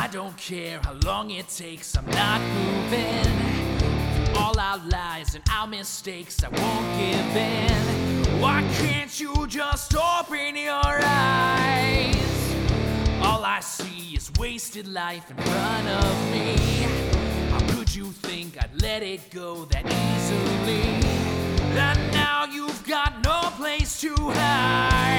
don't care how long it takes, I'm not moving. For all our lies and our mistakes, I won't give in. Why can't you just open your eyes? All I see is wasted life in front of me. How could you think I'd let it go that easily? And now you've got no place to hide.